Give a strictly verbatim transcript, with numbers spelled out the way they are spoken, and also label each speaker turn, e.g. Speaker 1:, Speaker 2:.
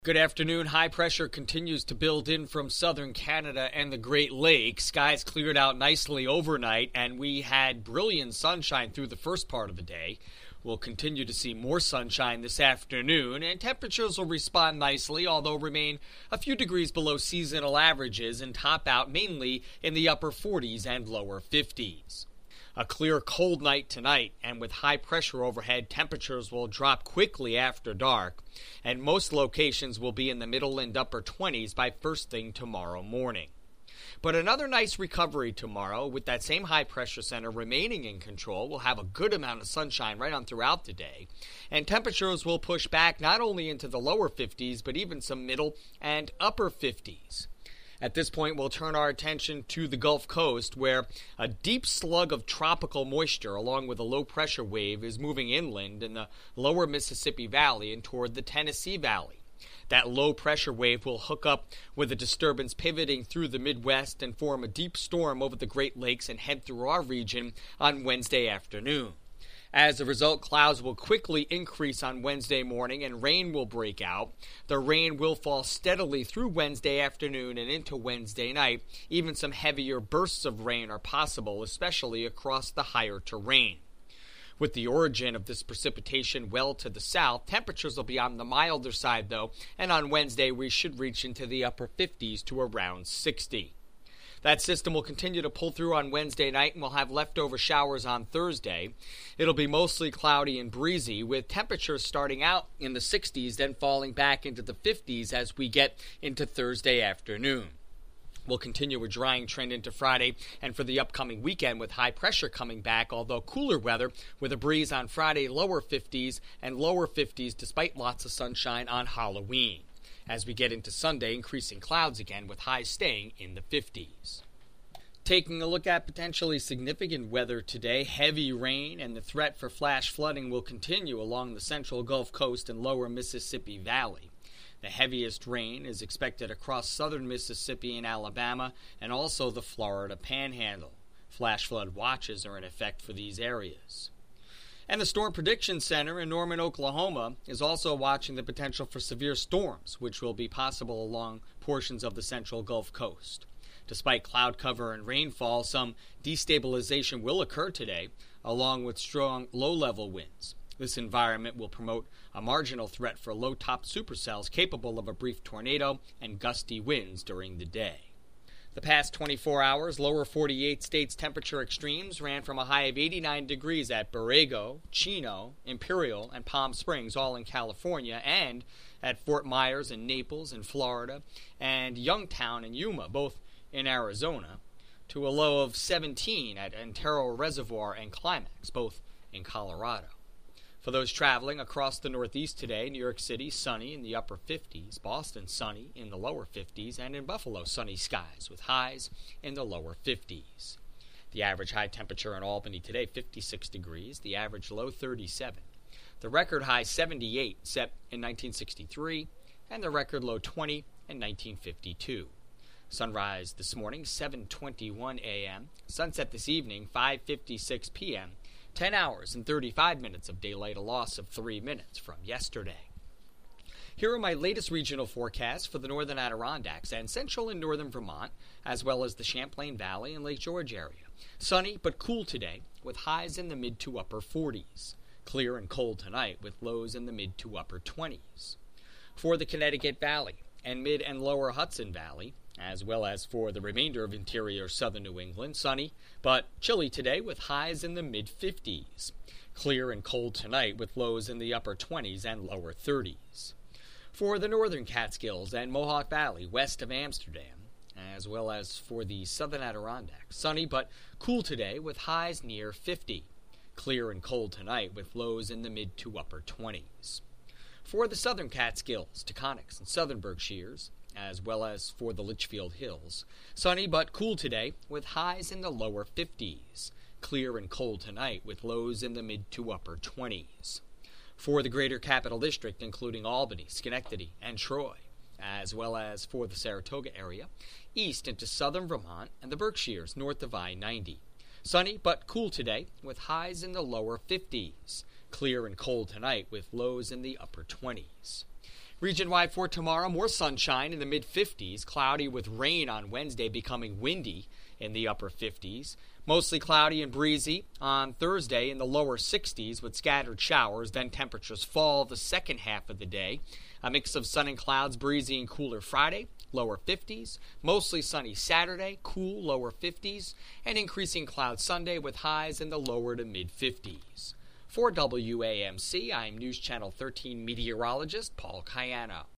Speaker 1: Good afternoon. High pressure continues to build in from southern Canada and the Great Lakes. Skies cleared out nicely overnight, and we had brilliant sunshine through the first part of the day. We'll continue to see more sunshine this afternoon, and temperatures will respond nicely, although remain a few degrees below seasonal averages and top out mainly in the upper forties and lower fifties. A clear, cold night tonight, and with high pressure overhead, temperatures will drop quickly after dark, and most locations will be in the middle and upper twenties by first thing tomorrow morning. But another nice recovery tomorrow, with that same high pressure center remaining in control. We'll have a good amount of sunshine right on throughout the day, and temperatures will push back not only into the lower fifties, but even some middle and upper fifties. At this point, we'll turn our attention to the Gulf Coast, where a deep slug of tropical moisture, along with a low-pressure wave, is moving inland in the lower Mississippi Valley and toward the Tennessee Valley. That low-pressure wave will hook up with a disturbance pivoting through the Midwest and form a deep storm over the Great Lakes and head through our region on Wednesday afternoon. As a result, clouds will quickly increase on Wednesday morning and rain will break out. The rain will fall steadily through Wednesday afternoon and into Wednesday night. Even some heavier bursts of rain are possible, especially across the higher terrain. With the origin of this precipitation well to the south, temperatures will be on the milder side, though, and on Wednesday we should reach into the upper fifties to around sixty. That system will continue to pull through on Wednesday night, and we'll have leftover showers on Thursday. It'll be mostly cloudy and breezy, with temperatures starting out in the sixties, then falling back into the fifties as we get into Thursday afternoon. We'll continue a drying trend into Friday and for the upcoming weekend with high pressure coming back, although cooler weather with a breeze on Friday, lower fifties and lower fifties despite lots of sunshine on Halloween. As we get into Sunday, increasing clouds again with highs staying in the fifties. Taking a look at potentially significant weather today, heavy rain and the threat for flash flooding will continue along the central Gulf Coast and lower Mississippi Valley. The heaviest rain is expected across southern Mississippi and Alabama and also the Florida Panhandle. Flash flood watches are in effect for these areas. And the Storm Prediction Center in Norman, Oklahoma, is also watching the potential for severe storms, which will be possible along portions of the central Gulf Coast. Despite cloud cover and rainfall, some destabilization will occur today, along with strong low-level winds. This environment will promote a marginal threat for low-top supercells capable of a brief tornado and gusty winds during the day. The past twenty-four hours, lower forty-eight states temperature extremes ran from a high of eighty-nine degrees at Borrego, Chino, Imperial, and Palm Springs, all in California, and at Fort Myers and Naples in Florida, and Youngtown and Yuma, both in Arizona, to a low of seventeen at Antero Reservoir and Climax, both in Colorado. For those traveling across the Northeast today, New York City sunny in the upper fifties, Boston sunny in the lower fifties, and in Buffalo sunny skies with highs in the lower fifties. The average high temperature in Albany today, fifty-six degrees, the average low thirty-seven. The record high seventy-eight set in nineteen sixty-three, and the record low twenty in nineteen fifty-two. Sunrise this morning, seven twenty-one a.m. Sunset this evening, five fifty-six p.m. ten hours and thirty-five minutes of daylight, a loss of three minutes from yesterday. Here are my latest regional forecasts for the northern Adirondacks and central and northern Vermont, as well as the Champlain Valley and Lake George area. Sunny but cool today, with highs in the mid to upper forties. Clear and cold tonight, with lows in the mid to upper twenties. For the Connecticut Valley and mid and lower Hudson Valley, as well as for the remainder of interior southern New England, sunny but chilly today with highs in the mid-fifties. Clear and cold tonight with lows in the upper twenties and lower thirties. For the northern Catskills and Mohawk Valley west of Amsterdam, as well as for the southern Adirondacks, sunny but cool today with highs near fifty. Clear and cold tonight with lows in the mid to upper twenties. For the southern Catskills, Taconics, and southern Berkshires, as well as for the Litchfield Hills, sunny but cool today with highs in the lower fifties. Clear and cold tonight with lows in the mid to upper twenties. For the greater Capital District, including Albany, Schenectady, and Troy, as well as for the Saratoga area, east into southern Vermont and the Berkshires north of I ninety. Sunny but cool today with highs in the lower fifties. Clear and cold tonight with lows in the upper twenties. Region-wide for tomorrow, more sunshine in the mid-fifties, cloudy with rain on Wednesday becoming windy in the upper fifties. Mostly cloudy and breezy on Thursday in the lower sixties with scattered showers. Then temperatures fall the second half of the day. A mix of sun and clouds, breezy and cooler Friday, lower fifties. Mostly sunny Saturday, cool lower fifties. And increasing clouds Sunday with highs in the lower to mid-fifties. For W A M C, I'm News Channel thirteen meteorologist Paul Cayano.